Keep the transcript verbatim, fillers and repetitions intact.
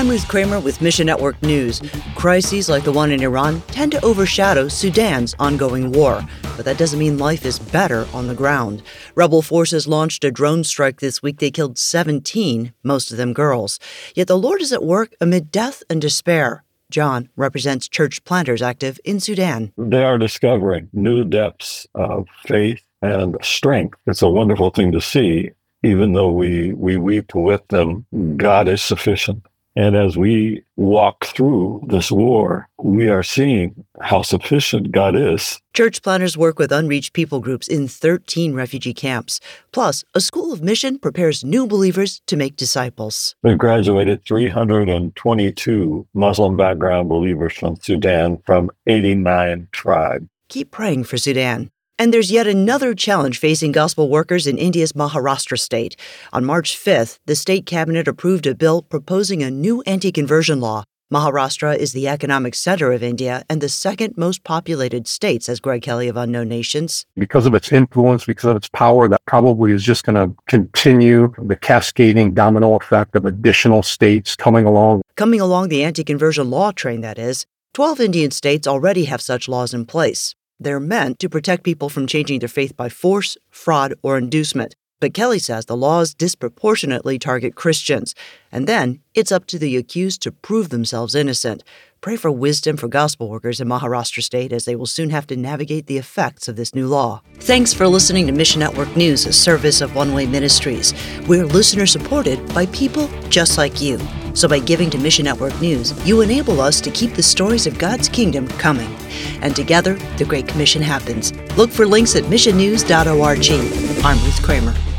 I'm Ruth Kramer with Mission Network News. Crises like the one in Iran tend to overshadow Sudan's ongoing war, but that doesn't mean life is better on the ground. Rebel forces launched a drone strike this week. They killed seventeen, most of them girls. Yet the Lord is at work amid death and despair. John represents church planters active in Sudan. They are discovering new depths of faith and strength. It's a wonderful thing to see. Even though we, we weep with them, God is sufficient. And as we walk through this war, we are seeing how sufficient God is. Church planters work with unreached people groups in thirteen refugee camps. Plus, a school of mission prepares new believers to make disciples. We've graduated three hundred twenty-two Muslim background believers from Sudan from eighty-nine tribes. Keep praying for Sudan. And there's yet another challenge facing gospel workers in India's Maharashtra state. On March fifth, the state cabinet approved a bill proposing a new anti-conversion law. Maharashtra is the economic center of India and the second most populated state, says Greg Kelly of Unknown Nations. Because of its influence, because of its power, that probably is just going to continue the cascading domino effect of additional states coming along. Coming along the anti-conversion law train, that is. Twelve Indian states already have such laws in place. They're meant to protect people from changing their faith by force, fraud, or inducement. But Kelly says the laws disproportionately target Christians. And then it's up to the accused to prove themselves innocent. Pray for wisdom for gospel workers in Maharashtra state as they will soon have to navigate the effects of this new law. Thanks for listening to Mission Network News, a service of One Way Ministries. We're listener-supported by people just like you. So by giving to Mission Network News, you enable us to keep the stories of God's kingdom coming. And together, the Great Commission happens. Look for links at mission news dot org. I'm Ruth Kramer.